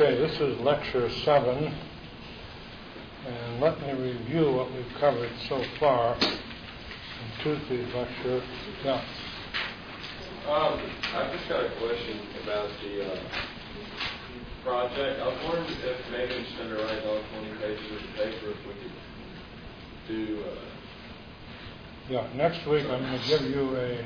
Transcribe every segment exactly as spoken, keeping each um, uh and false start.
Okay, this is lecture seven, and let me review what we've covered so far in Tuesday's lecture. Yeah. Um, I've just got a question about the uh, project. I was wondering if maybe instead of writing all twenty pages of the paper, if we could do... Uh, yeah, next week I'm going to give you a,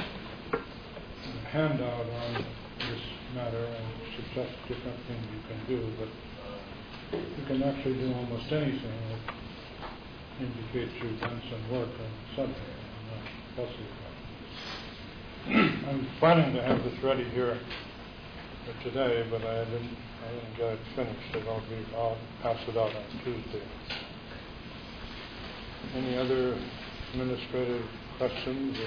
a handout on this matter and suggest different things you can do, but you can actually do almost anything that indicates you've done some work on the subject. I'm not fussy about it. I'm planning to have this ready here for today, but I didn't, I didn't get it finished. It'll be, I'll pass it out on Tuesday. Any other administrative questions?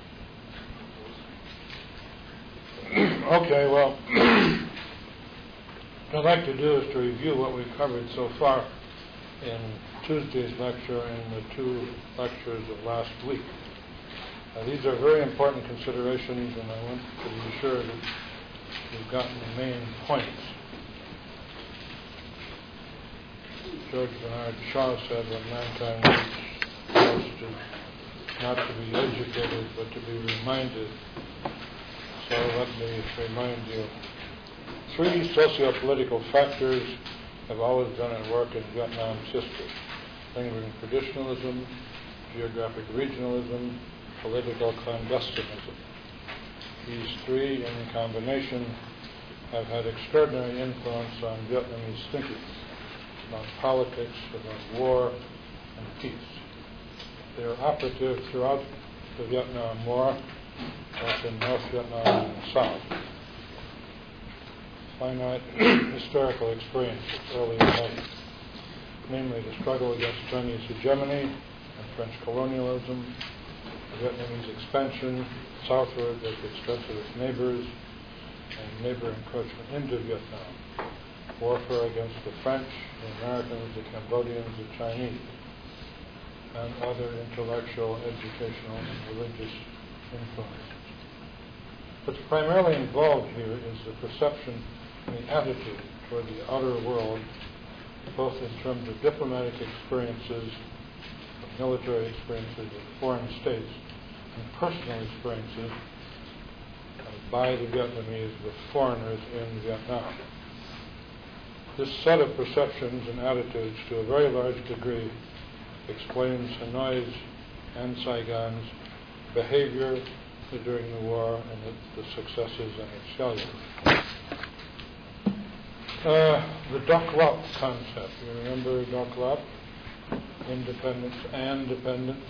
Okay, well, what I'd like to do is to review what we've covered so far in Tuesday's lecture and the two lectures of last week. Uh, these are very important considerations, and I want to be sure that you've gotten the main points. George Bernard Shaw said that mankind needs to not to be educated, but to be reminded. So let me remind you. Three socio-political factors have always done at work in Vietnam's history: lingering traditionalism, geographic regionalism, political clandestinism. These three, in combination, have had extraordinary influence on Vietnamese thinking about politics, about war and peace. They are operative throughout the Vietnam War, both in North Vietnam and the South. Finite historical experience early in life, namely the struggle against Chinese hegemony and French colonialism, the Vietnamese expansion southward at the expense of its neighbors, and neighbor encroachment into Vietnam, warfare against the French, the Americans, the Cambodians, the Chinese, and other intellectual, educational, and religious influences. What's primarily involved here is the perception and the attitude toward the outer world, both in terms of diplomatic experiences, of military experiences of foreign states, and personal experiences uh, by the Vietnamese with foreigners in Vietnam. This set of perceptions and attitudes, to a very large degree, explains Hanoi's and Saigon's behavior during the war and the, the successes and its failures. Uh, the Doc Lop concept. You remember Doc Lop? Independence and dependence.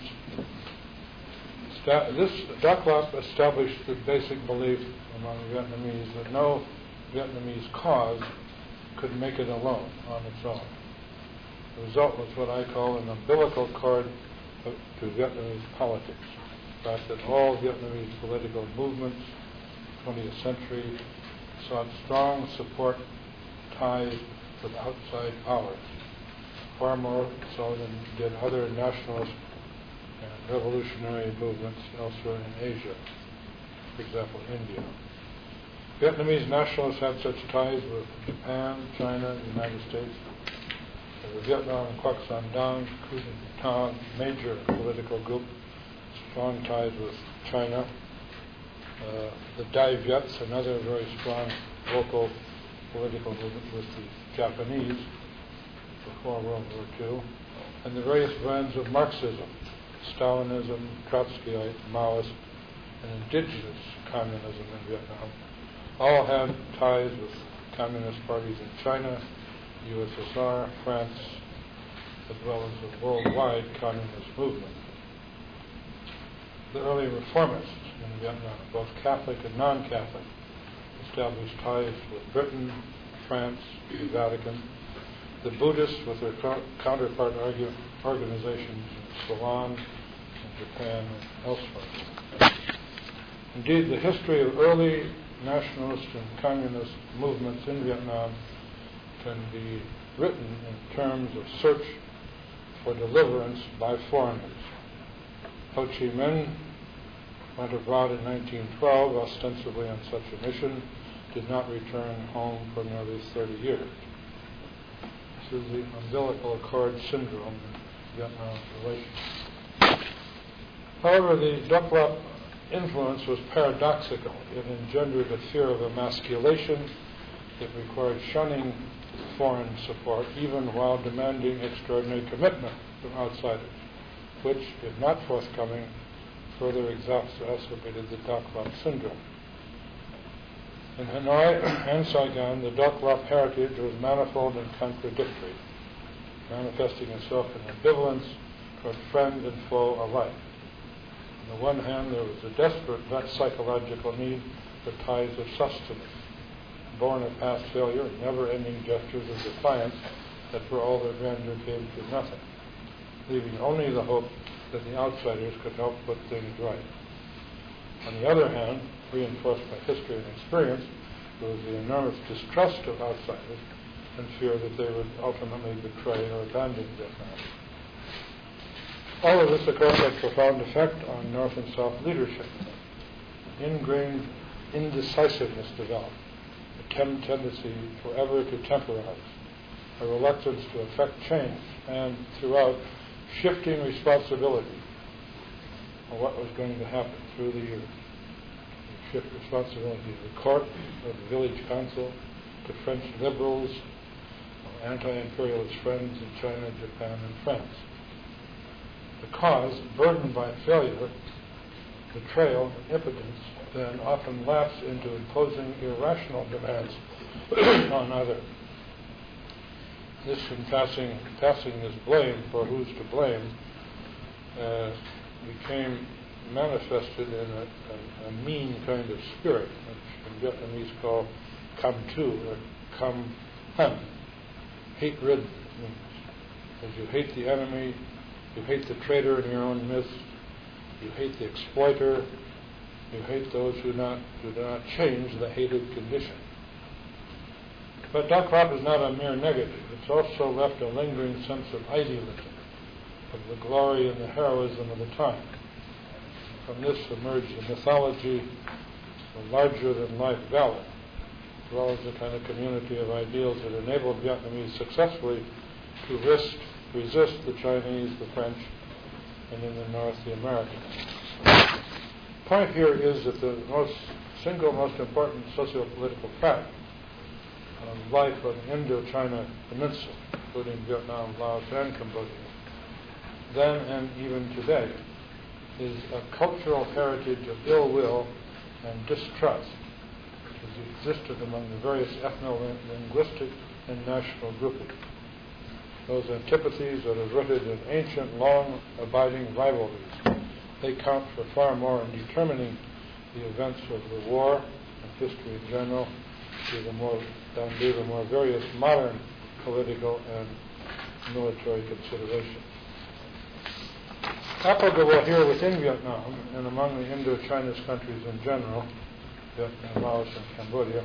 Sta- this Doc Lop established the basic belief among Vietnamese that no Vietnamese cause could make it alone on its own. The result was what I call an umbilical cord to Vietnamese politics. The fact that all Vietnamese political movements in the twentieth century sought strong support ties with outside powers, far more so than did other nationalist and revolutionary movements elsewhere in Asia, for example, India. Vietnamese nationalists had such ties with Japan, China, the United States. The Vietnam and Quoc Son Dang, Kuomintang, major political group, strong ties with China. Uh, the Dai Viets, another very strong local political movement with the Japanese before World War Two, and the various brands of Marxism, Stalinism, Trotskyite, Maoist, and indigenous communism in Vietnam, all had ties with communist parties in China, U S S R, France, as well as the worldwide communist movement. The early reformists in Vietnam, both Catholic and non-Catholic, established ties with Britain, France, the Vatican, the Buddhists with their co- counterpart argu- organizations in Ceylon, in Japan, and elsewhere. Indeed, the history of early nationalist and communist movements in Vietnam can be written in terms of search for deliverance by foreigners. Ho Chi Minh went abroad in nineteen twelve, ostensibly on such a mission, did not return home for nearly thirty years. This is the umbilical cord syndrome in Vietnam relations. However, the Duklop influence was paradoxical. It engendered a fear of emasculation. It required shunning foreign support, even while demanding extraordinary commitment from outsiders, which, if not forthcoming, further exacerbated the Duklop syndrome. In Hanoi and Saigon, the Duklop heritage was manifold and contradictory, manifesting itself in ambivalence toward friend and foe alike. On the one hand, there was a desperate psychological need for ties of sustenance, born of past failure and never-ending gestures of defiance that for all their grandeur came to nothing, leaving only the hope that the outsiders could help put things right. On the other hand, reinforced by history and experience, there was the enormous distrust of outsiders and fear that they would ultimately betray or abandon Vietnam. All of this, of course, had profound effect on North and South leadership. Ingrained indecisiveness developed, a tendency forever to temporize, a reluctance to effect change, and throughout, shifting responsibility for what was going to happen through the years. Shift responsibility to the court, or the village council, to French liberals, or anti-imperialist friends in China, Japan, and France. The cause, burdened by failure, betrayal, and impotence, then often lapse into imposing irrational demands on others. This, in passing, passing this blame for who's to blame, uh, became manifested in a, a, a mean kind of spirit, which in Vietnamese called cam tu, or cam han. Hate-ridden means. As you hate the enemy, you hate the traitor in your own midst, you hate the exploiter, you hate those who, not, who do not change the hated condition. But Duklop is not a mere negative. It's also left a lingering sense of idealism, of the glory and the heroism of the time. From this emerged the mythology, the larger-than-life ballad, as well as the kind of community of ideals that enabled Vietnamese successfully to risk, resist the Chinese, the French, and in the North, the Americans. The point here is that the most single most important socio-political fact of life on the Indochina Peninsula, including Vietnam, Laos, and Cambodia, then and even today, is a cultural heritage of ill will and distrust which has existed among the various ethno-linguistic and national groupings. Those antipathies that are rooted in ancient, long-abiding rivalries. They count for far more in determining the events of the war and history in general, to the more, down to the more various modern political and military considerations. Applicable here within Vietnam and among the Indo-Chinese countries in general, Vietnam, Laos, and Cambodia,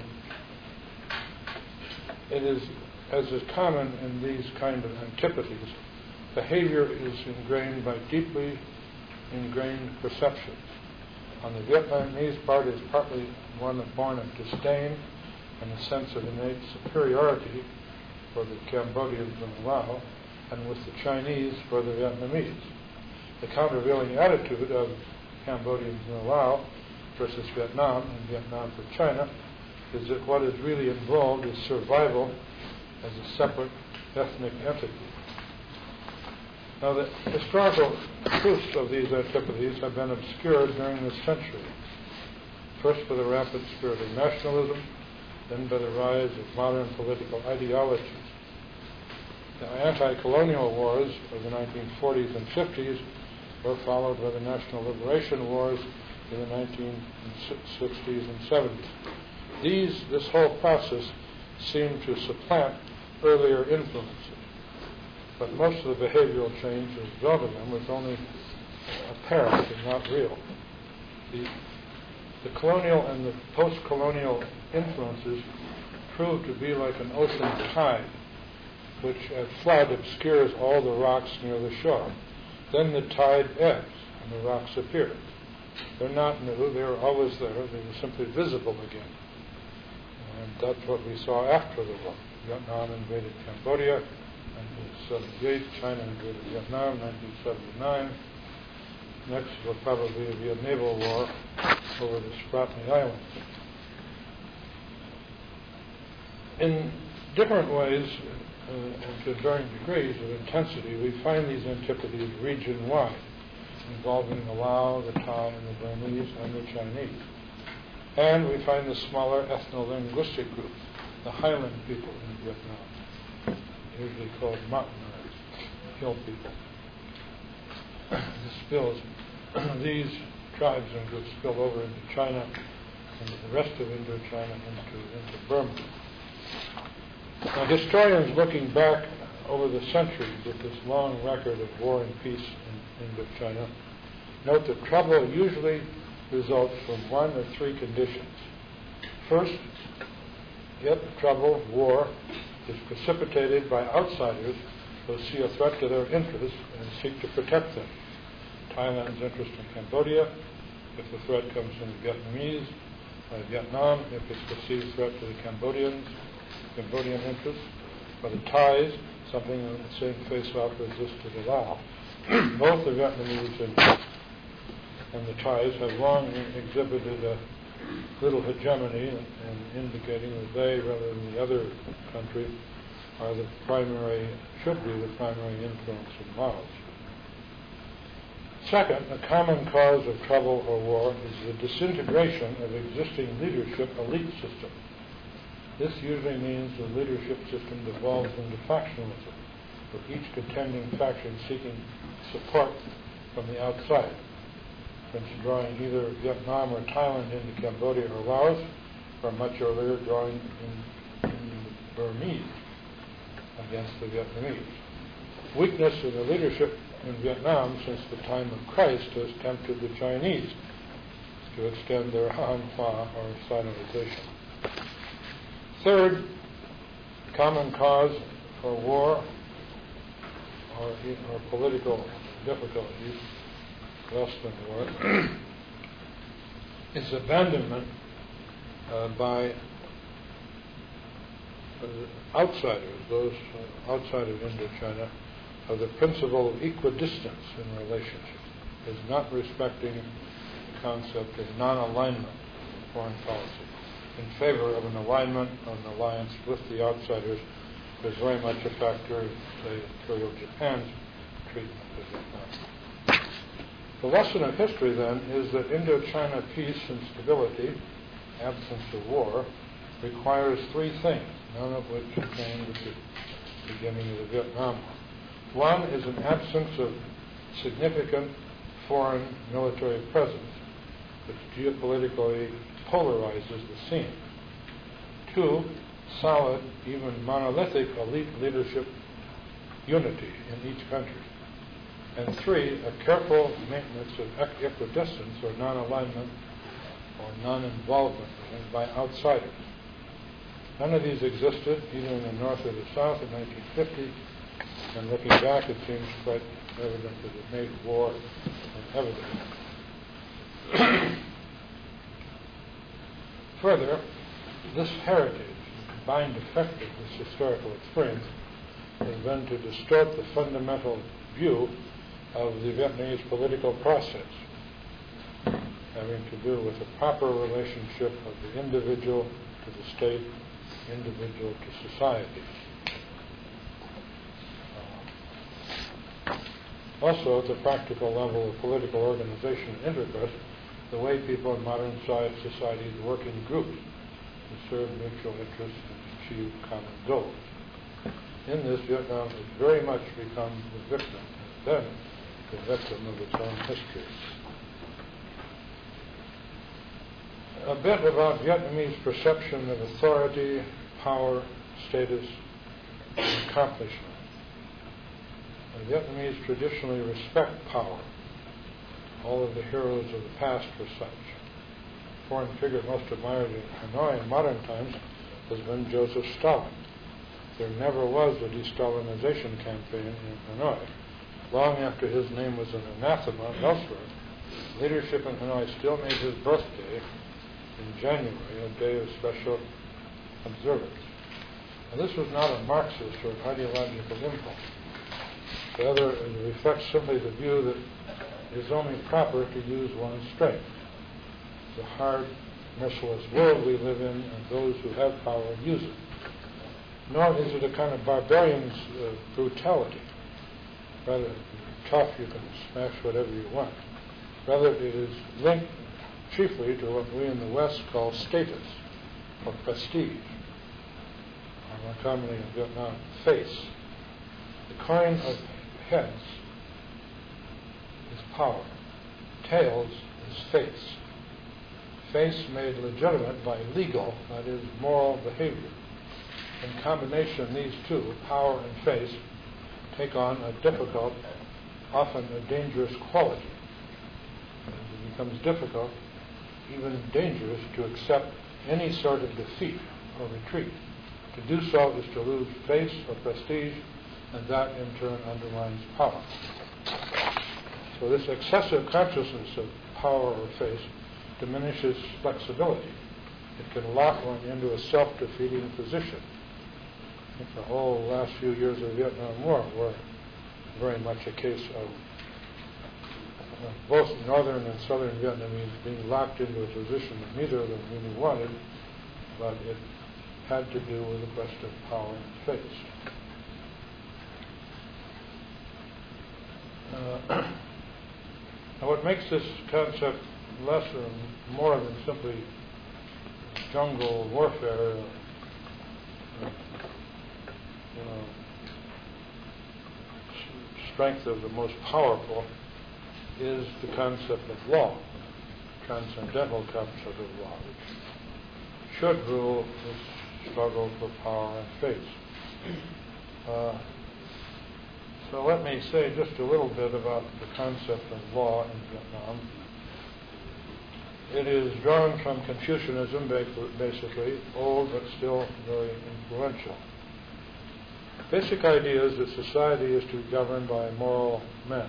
it is, as is common in these kind of antipathies, behavior is ingrained by deeply ingrained perceptions. On the Vietnamese part, it's partly one born of disdain and a sense of innate superiority for the Cambodians and Lao, and with the Chinese for the Vietnamese. The countervailing attitude of Cambodians and Lao versus Vietnam and Vietnam for China is that what is really involved is survival as a separate ethnic entity. Now, the historical truths of these antipathies have been obscured during this century, first by the rampant spirit of nationalism, then by the rise of modern political ideologies. The anti-colonial wars of the nineteen forties and fifties were followed by the national liberation wars in the nineteen sixties and seventies. These, this whole process seemed to supplant earlier influences, but most of the behavioral change as a result of them was only apparent and not real. The, the colonial and the post-colonial influences proved to be like an ocean tide, which at flood obscures all the rocks near the shore. Then the tide ebbs and the rocks appear. They're not new, they were always there, they were simply visible again. And that's what we saw after the war. Vietnam invaded Cambodia, nineteen seventy-eight. China invaded Vietnam, nineteen seventy-nine. Next will probably be a naval war over the Spratly Islands. In different ways, uh, and to varying degrees of intensity, we find these antipathies region-wide, involving the Lao, the Thai, and the Burmese, and the Chinese. And we find the smaller ethno-linguistic groups, the Highland people in Vietnam, usually called Mountainers, hill people. This spills, these tribes and groups spill over into China, into the rest of Indochina, into, into Burma. Now, historians looking back over the centuries at this long record of war and peace in Indochina note that trouble usually results from one of three conditions. First, yet trouble, war, is precipitated by outsiders who see a threat to their interests and seek to protect them. Thailand's interest in Cambodia, if the threat comes from the Vietnamese, by Vietnam, if it's a perceived threat to the Cambodians, Cambodian interests, by the Thais, something that the same face-off exists to the Lao. Both the Vietnamese and, and the Thais have long exhibited a little hegemony in, in indicating that they, rather than the other country, are the primary, should be the primary influence in Laos. Second, a common cause of trouble or war is the disintegration of existing leadership elite system. This usually means the leadership system devolves into factionalism, with each contending faction seeking support from the outside. Since drawing either Vietnam or Thailand into Cambodia or Laos, or much earlier drawing in, in the Burmese against the Vietnamese. Weakness in the leadership in Vietnam since the time of Christ has tempted the Chinese to extend their Han Hua or Sinoization. Third, common cause for war or, or political difficulties, less than war, is abandonment uh, by uh, outsiders, those uh, outside of Indochina, of the principle of equidistance in relationship, is not respecting the concept of non-alignment in foreign policy, in favor of an alignment, an alliance with the outsiders, is very much a factor of, say, Imperial Japan's treatment of Vietnam. The lesson of history, then, is that Indochina peace and stability, absence of war, requires three things, none of which came at the beginning of the Vietnam War. One is an absence of significant foreign military presence, which geopolitically polarizes the scene. Two, solid, even monolithic elite leadership unity in each country. And three, a careful maintenance of equidistance or non-alignment or non-involvement by outsiders. None of these existed either in the North or the South in nineteen fifty, and looking back it seems quite evident that it made war inevitable. Further, this heritage, combined effect of this historical experience, has been to distort the fundamental view of the Vietnamese political process, having to do with the proper relationship of the individual to the state, individual to society. Uh, also, at the practical level of political organization and intercourse, the way people in modern societies work in groups to serve mutual interests and achieve common goals. In this, Vietnam has very much become the victim, has been the victim of its own history. A bit about Vietnamese perception of authority, power, status, and accomplishment. The Vietnamese traditionally respect power. All of the heroes of the past were such. The foreign figure most admired in Hanoi in modern times has been Joseph Stalin. There never was a de-Stalinization campaign in Hanoi. Long after his name was an anathema elsewhere, leadership in Hanoi still made his birthday in January a day of special observers. And this was not a Marxist or ideological impulse. Rather, it reflects simply the view that it is only proper to use one's strength. The hard, merciless world we live in, and those who have power use it. Nor is it a kind of barbarian's uh, brutality. Rather, if you're tough, you can smash whatever you want. Rather, it is linked chiefly to what we in the West call status or prestige, or more commonly in Vietnam, face. The coin of heads is power. Tails is face. Face made legitimate by legal, that is, moral behavior. In combination, these two, power and face, take on a difficult, often a dangerous quality. It becomes difficult, even dangerous, to accept any sort of defeat or retreat. To do so is to lose face or prestige, and that in turn undermines power. So this excessive consciousness of power or face diminishes flexibility. It can lock one into a self-defeating position. I think the whole last few years of the Vietnam War were very much a case of uh, both northern and southern Vietnamese being locked into a position that neither of them really wanted, but it had to do with the question of power and face. Uh, now what makes this concept less or more than simply jungle warfare, uh, you know, strength of the most powerful, is the concept of law, transcendental concept of law, which should rule this struggle for power and face. Uh, so let me say just a little bit about the concept of law in Vietnam. It is drawn from Confucianism, basically, old but still very influential. Basic idea is that society is to be governed by moral men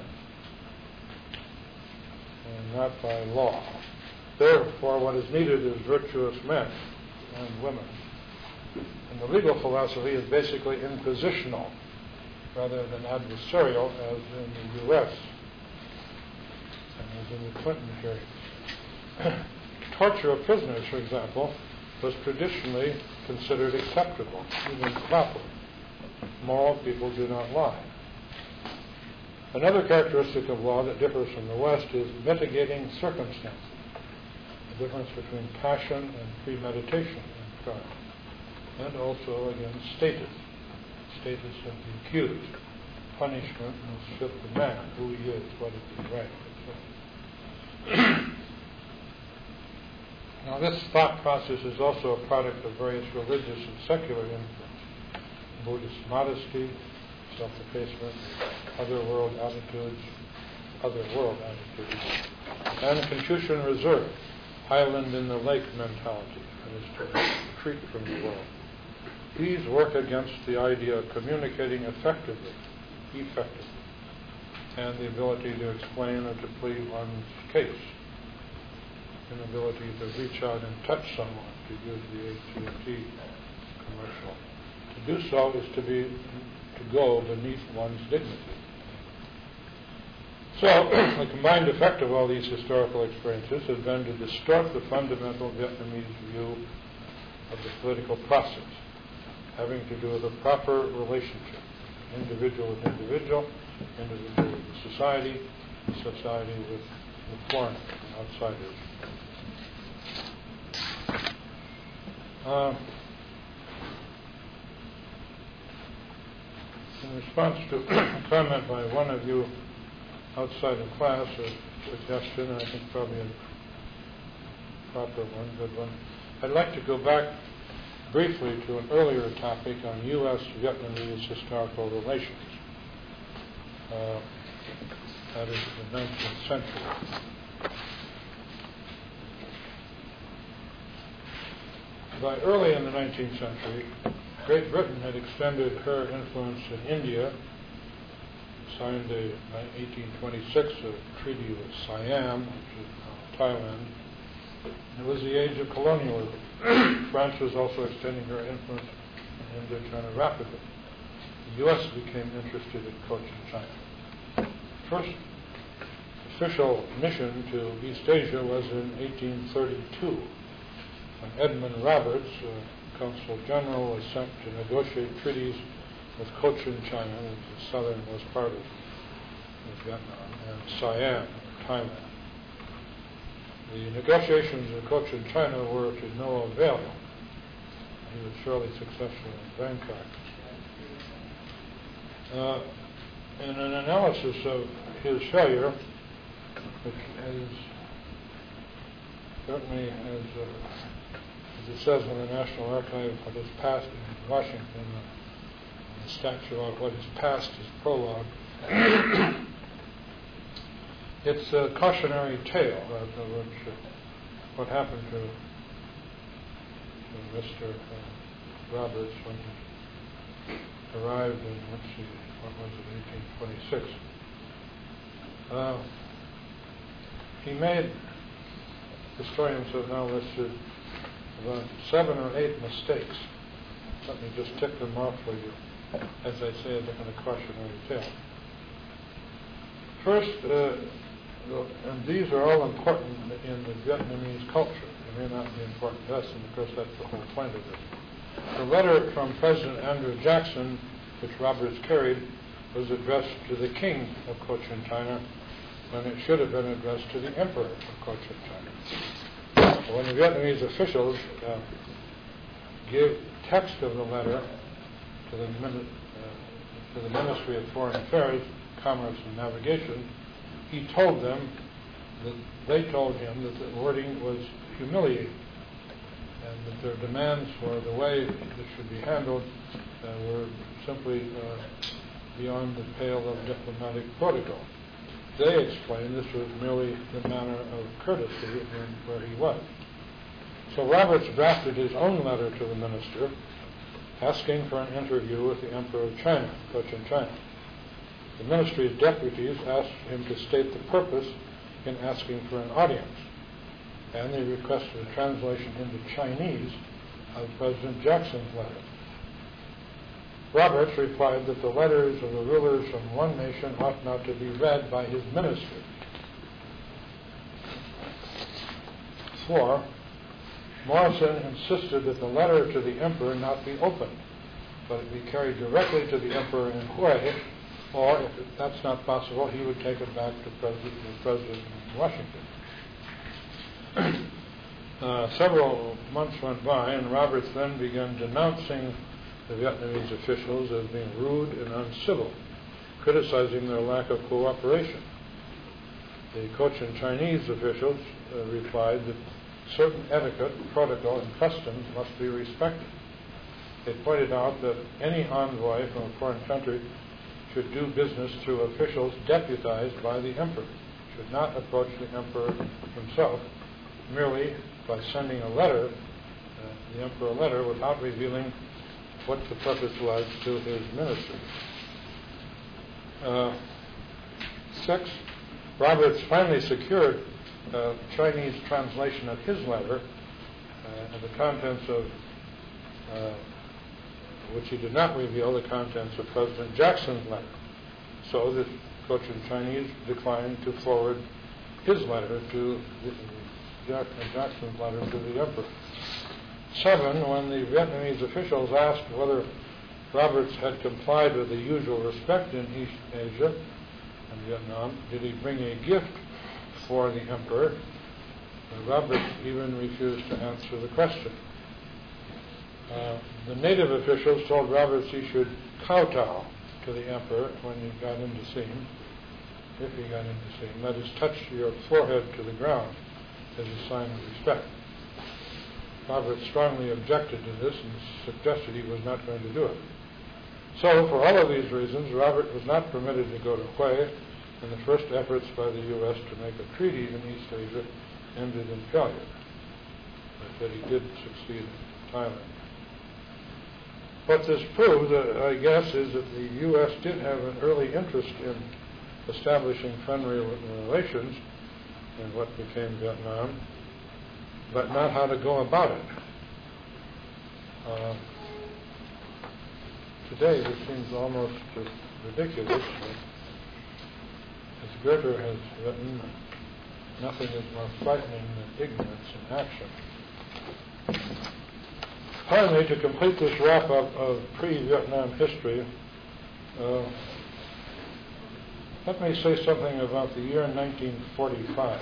and not by law. Therefore, what is needed is virtuous men and women. And the legal philosophy is basically impositional rather than adversarial, as in the U S and as in the Clinton hearings. Torture of prisoners, for example, was traditionally considered acceptable, even proper. Moral people do not lie. Another characteristic of law that differs from the West is mitigating circumstances, the difference between passion and premeditation in crime, and also, again, status, status of the accused. Punishment must fit the man, who he is, what is his rank, et cetera. Now, this thought process is also a product of various religious and secular influence. Buddhist modesty, self-effacement, other world attitudes, other world attitudes, and Confucian reserve, island in the lake mentality, that is to retreat from the world. These work against the idea of communicating effectively, effectively, and the ability to explain or to plead one's case, inability to reach out and touch someone, to use the A T and T commercial. To do so is to be to go beneath one's dignity. So, the combined effect of all these historical experiences has been to distort the fundamental Vietnamese view of the political process, having to do with a proper relationship, individual with individual, individual with society, society with, with foreigners, outsiders. Uh, in response to a comment by one of you outside of class, a suggestion, and I think probably a proper one, good one, I'd like to go back briefly to an earlier topic on U S Vietnamese historical relations. Uh, that is the nineteenth century. By early in the nineteenth century, Great Britain had extended her influence in India, signed a, in eighteen twenty-six a treaty with Siam, which is now Thailand, It was the age of colonialism. France was also extending her influence in Indochina rapidly. The U S became interested in Cochin China. First official mission to East Asia was in eighteen thirty-two, when Edmund Roberts, uh, Consul General, was sent to negotiate treaties with Cochin China, the southernmost part of, of Vietnam, and Siam, Thailand. The negotiations in Cochin China were to no avail. He was fairly successful in Bangkok. Uh, in an analysis of his failure, which is certainly, as, uh, as it says in the National Archive, what is past in Washington, uh, the statue about what is past is prologue. It's a cautionary tale of which, uh, what happened to, to Mister Uh, Roberts when he arrived in, let's see, what was it, eighteen twenty-six. Uh, he made, historians have now listed about seven or eight mistakes. Let me just tick them off for you, as I say, in a cautionary tale. First, uh, and these are all important in the Vietnamese culture. They may not be important to us, and of course that's the whole point of it. The letter from President Andrew Jackson, which Roberts carried, was addressed to the king of Cochin China, when it should have been addressed to the emperor of Cochin China. When the Vietnamese officials uh, gave text of the letter to the, uh, to the Ministry of Foreign Affairs, Commerce and Navigation, he told them that they told him that the wording was humiliating and that their demands for the way it should be handled uh, were simply uh, beyond the pale of diplomatic protocol. They explained this was merely the manner of courtesy in where he was. So Roberts drafted his own letter to the minister asking for an interview with the Emperor of China, Cochin China. The ministry's deputies asked him to state the purpose in asking for an audience, and they requested a translation into Chinese of President Jackson's letter. Roberts replied that the letters of the rulers from one nation ought not to be read by his minister. Four, Morrison insisted that the letter to the emperor not be opened, but it be carried directly to the emperor in Hue, or if that's not possible, he would take it back to President, the President in Washington. uh, several months went by, and Roberts then began denouncing the Vietnamese officials as being rude and uncivil, criticizing their lack of cooperation. The Cochin Chinese officials uh, replied that certain etiquette, protocol, and customs must be respected. They pointed out that any envoy from a foreign country should do business through officials deputized by the emperor, should not approach the emperor himself merely by sending a letter, uh, the emperor a letter, without revealing what the purpose was to his ministry. Uh, six, Roberts finally secured a Chinese translation of his letter uh, and the contents of uh, which he did not reveal the contents of President Jackson's letter. So the Cochin Chinese declined to forward his letter to the, Jackson's letter to the emperor. Seven, when the Vietnamese officials asked whether Roberts had complied with the usual respect in East Asia and Vietnam, did he bring a gift for the emperor? Uh, Roberts even refused to answer the question. Uh, the native officials told Roberts he should kowtow to the emperor when he got in to see him, if he got in to see him. That is, touch your forehead to the ground as a sign of respect. Roberts strongly objected to this and suggested he was not going to do it. So, for all of these reasons, Robert was not permitted to go to Hue, and the first efforts by the U S to make a treaty in East Asia ended in failure. But he did succeed in Thailand. What this proves, uh, I guess, is that the U S did have an early interest in establishing friendly relations in what became Vietnam. but not how to go about it. Uh, today, this seems almost uh, ridiculous. As Goethe has written, nothing is more frightening than ignorance in action. Finally, to complete this wrap-up of pre-Vietnam history, uh, let me say something about the year nineteen forty-five.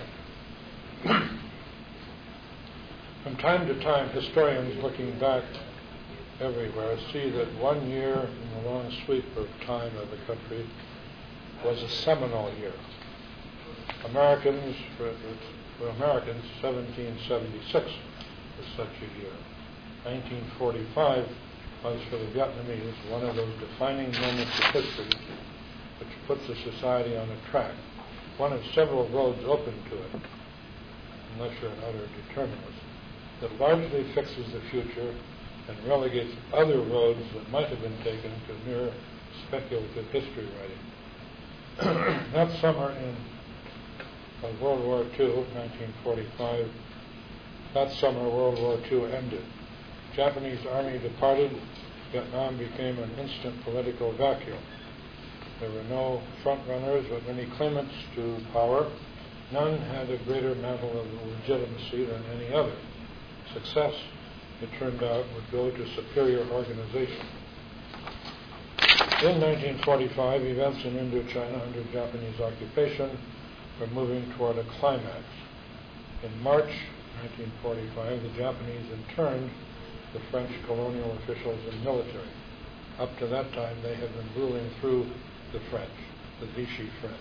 From time to time, historians looking back everywhere see that one year in the long sweep of time of the country was a seminal year. Americans, for, for Americans, seventeen seventy-six was such a year. nineteen forty-five was for the Vietnamese one of those defining moments of history which puts the society on a track, one of several roads open to it, unless you're an utter determinist, that largely fixes the future and relegates other roads that might have been taken to mere speculative history writing. That summer in of World War Two, nineteen forty-five, that summer World War Two ended. Japanese army departed. Vietnam became an instant political vacuum. There were no front runners, but many claimants to power. None had a greater mantle of legitimacy than any other. Success, it turned out, would go to superior organization. In nineteen forty-five, events in Indochina under Japanese occupation were moving toward a climax. In March nineteen forty-five, the Japanese interned the French colonial officials and military. Up to that time, they had been ruling through the French, the Vichy French.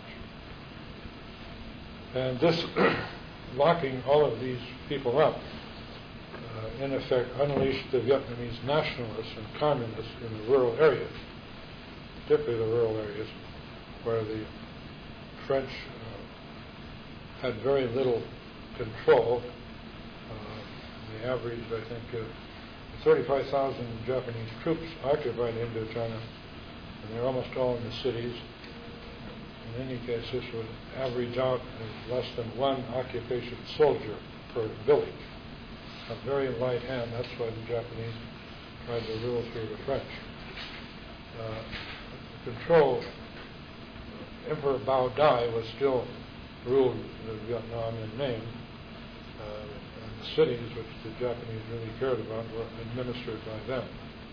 And this locking all of these people up, uh, in effect, unleashed the Vietnamese nationalists and communists in the rural areas, particularly the rural areas where the French uh, had very little control. Uh, they averaged, I think, uh, thirty-five thousand Japanese troops occupied Indochina, and they're almost all in the cities. In any case, this would average out as less than one occupation soldier per village. A very light hand. That's why the Japanese tried to rule through the French. Uh, control, uh, Emperor Bao Dai was still ruled Vietnam in name. Uh, and the cities, which the Japanese really cared about, were administered by them.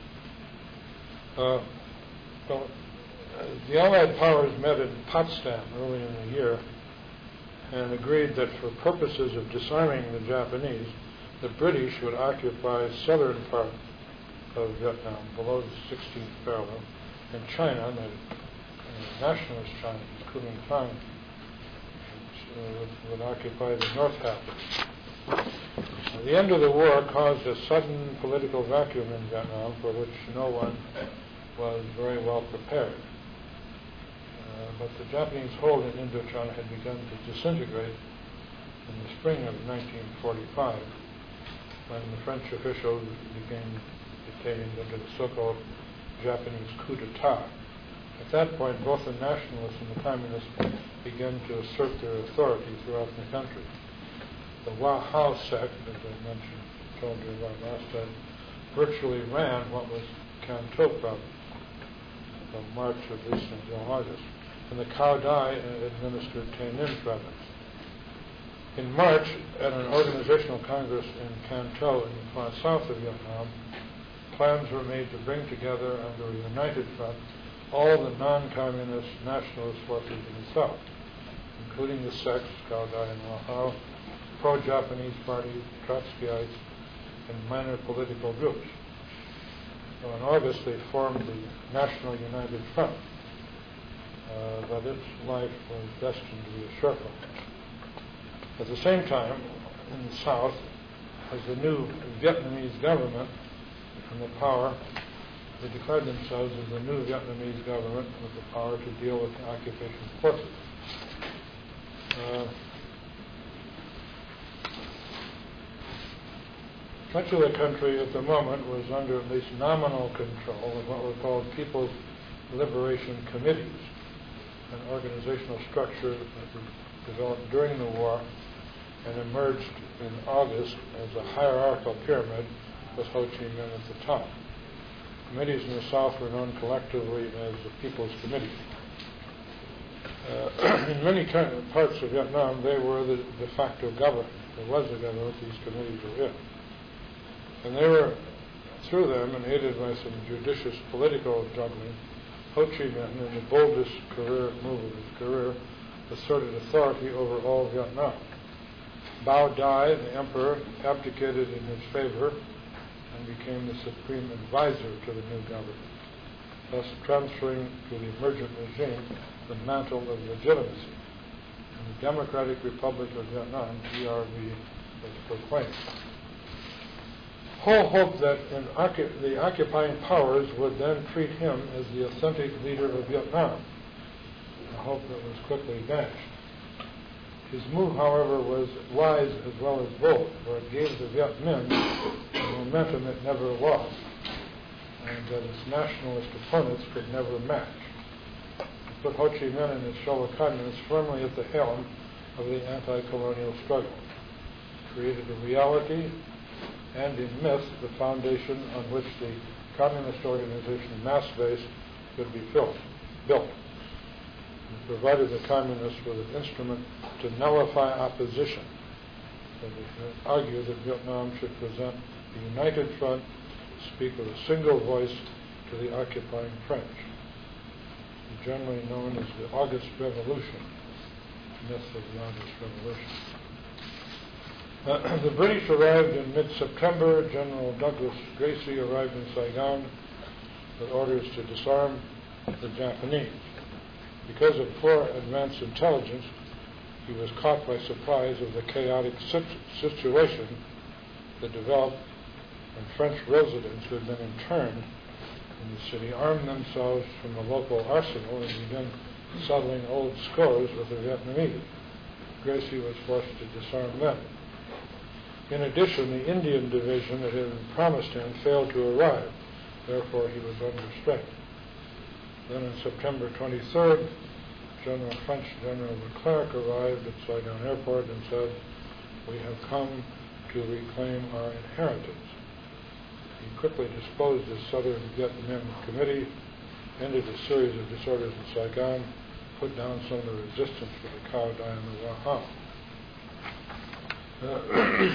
Uh, well, the Allied powers met in Potsdam early in the year and agreed that for purposes of disarming the Japanese, the British would occupy southern part of Vietnam, below the sixteenth parallel, and China, the uh, nationalist Chinese, Kuomintang, uh, would, would occupy the north half of it. The end of the war caused a sudden political vacuum in Vietnam for which no one was very well prepared. Uh, but the Japanese hold in Indochina had begun to disintegrate in the spring of nineteen forty-five, when the French officials became detained under the so-called Japanese coup d'etat. At that point, both the nationalists and the communists began to assert their authority throughout the country. The Wa Hao sect, as I mentioned, told you about last time, virtually ran what was Canton province from March at least until August, and the Cao Dai administered Tainan province. In March, at an organizational congress in Canton in the far south of Vietnam, plans were made to bring together under a united front all the non-communist nationalist forces in the south, including the sects, Cao Dai and Wa Hao, pro-Japanese parties, Trotskyites, and minor political groups. So in August, they formed the National United Front, uh, but its life was destined to be a short one. At the same time, in the south, as the new Vietnamese government from the power, they declared themselves as the new Vietnamese government with the power to deal with the occupation forces. Uh, much of the country at the moment was under at least nominal control of what were called People's Liberation Committees, an organizational structure that was developed during the war and emerged in August as a hierarchical pyramid with Ho Chi Minh at the top. Committees in the South were known collectively as the People's Committee. Uh, in many parts of Vietnam, they were the de facto government. There was a government these committees were in. And they were, through them, and aided by some judicious political juggling, Ho Chi Minh, in the boldest career move of his career, asserted authority over all Vietnam. Bao Dai, the emperor, abdicated in his favor and became the supreme advisor to the new government, thus transferring to the emergent regime the mantle of legitimacy. In the Democratic Republic of Vietnam, D R V was proclaimed. Ho hoped that in occup- the occupying powers would then treat him as the authentic leader of Vietnam, a hope that was quickly dashed. His move, however, was wise as well as bold, for it gave the Viet Minh the momentum it never lost, and that its nationalist opponents could never match. It put Ho Chi Minh and his fellow communists firmly at the helm of the anti-colonial struggle, created a reality and in myth the foundation on which the communist organization mass base could be built. built. It provided the communists with an instrument to nullify opposition. So they argue that Vietnam should present a united front, speak with a single voice to the occupying French, generally known as the August Revolution, myth of the August Revolution. Uh, the British arrived in mid-September. General Douglas Gracie arrived in Saigon with orders to disarm the Japanese. Because of poor advance intelligence, he was caught by surprise of the chaotic situation that developed when French residents who had been interned in the city armed themselves from the local arsenal and began settling old scores with the Vietnamese. Gracie was forced to disarm them. In addition, the Indian division that had been promised him failed to arrive. Therefore, he was under restraint. Then on September twenty-third, General French General Leclerc arrived at Saigon Airport and said, "We have come to reclaim our inheritance." He quickly disposed the Southern Viet Minh Committee, ended a series of disorders in Saigon, put down some of the resistance for the Cao Dai and the Wahao. Uh,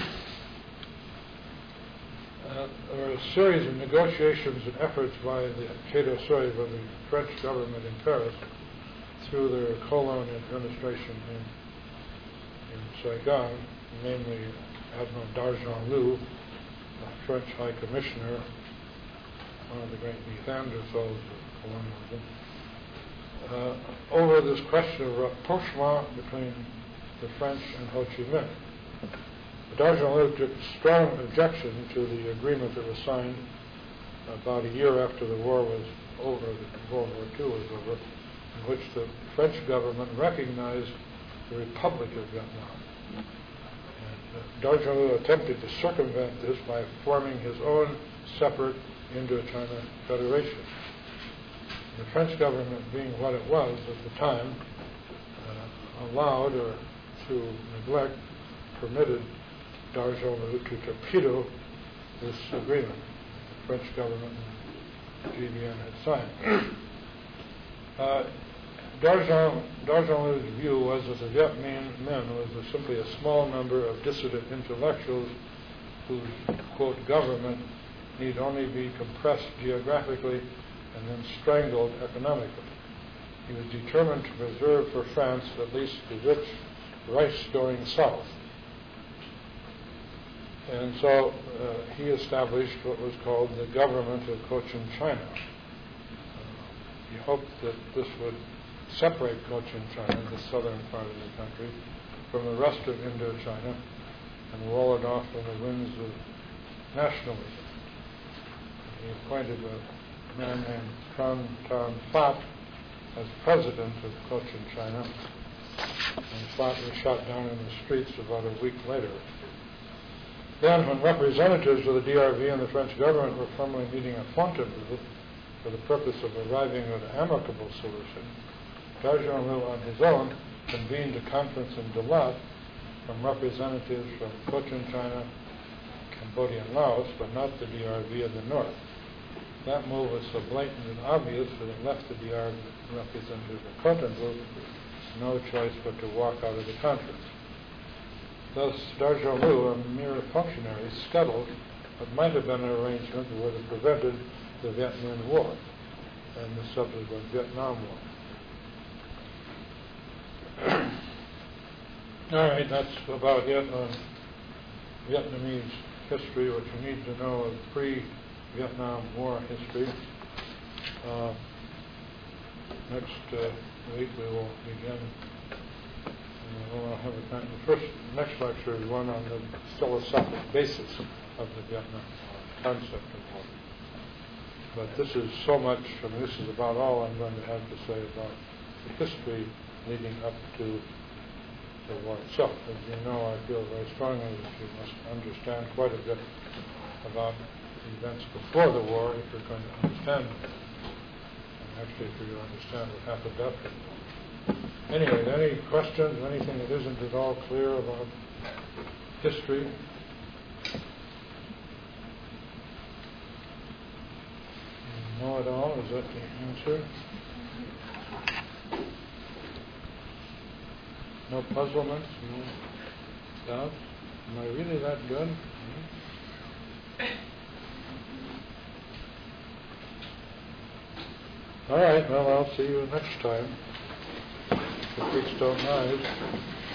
Uh, there were a series of negotiations and efforts by the Quai d'Orsay, by the French government in Paris, through their colon administration in, in Saigon, namely Admiral D'Argent Leu, the French High Commissioner, one of the great Neanderthals of colonialism, uh, over this question of rapprochement between the French and Ho Chi Minh. D'Argent Leu took strong objection to the agreement that was signed about a year after the war was over, World War Two was over, in which the French government recognized the Republic of Vietnam. And uh, D'Argent Leu attempted to circumvent this by forming his own separate Indochina Federation. The French government, being what it was at the time, uh, allowed, or through neglect, permitted D'Argent Leu to torpedo this agreement the French government and G B N had signed. uh, D'Argent, D'Argent Leu's view was that the Viet Minh was a, simply a small number of dissident intellectuals whose, quote, government need only be compressed geographically and then strangled economically. He was determined to preserve for France at least the rich rice-growing South. And so uh, he established what was called the government of Cochin China. Uh, he hoped that this would separate Cochin China, the southern part of the country, from the rest of Indochina and wall it off from the winds of nationalism. He appointed a man named Tran Tan Phat as president of Cochin China, and Phat was shot down in the streets about a week later. Then, when representatives of the D R V and the French government were formally meeting at Fontainebleau for the purpose of arriving at an amicable solution, D'Argent Leu on his own convened a conference in Dalat from representatives from Cochin China, Cambodia, and Laos, but not the D R via the north. That move was so blatant and obvious that it left the D R representative of Cotonou no choice but to walk out of the conference. Thus, Darjeeling, a mere functionary, scuttled what might have been an arrangement that would have prevented the Vietnam War and the subsequent Vietnam War. All right, that's about it on Vietnamese history, what you need to know of pre-Vietnam War history. Uh, next uh, week we will begin. Uh, we'll have a kind the first next lecture is one on the philosophical basis of the Vietnam concept of war. But this is so much. I mean, this is about all I'm going to have to say about the history leading up to the war itself. As you know, I feel very strongly that you must understand quite a bit about the events before the war if you're going to understand them. And actually, if you're going to understand what happened after the war. Anyway, any questions, anything that isn't at all clear about history? No at all? Is that the answer? No puzzlements? No doubts? Am I really that good? All right, well, I'll see you next time. The creeks don't rise.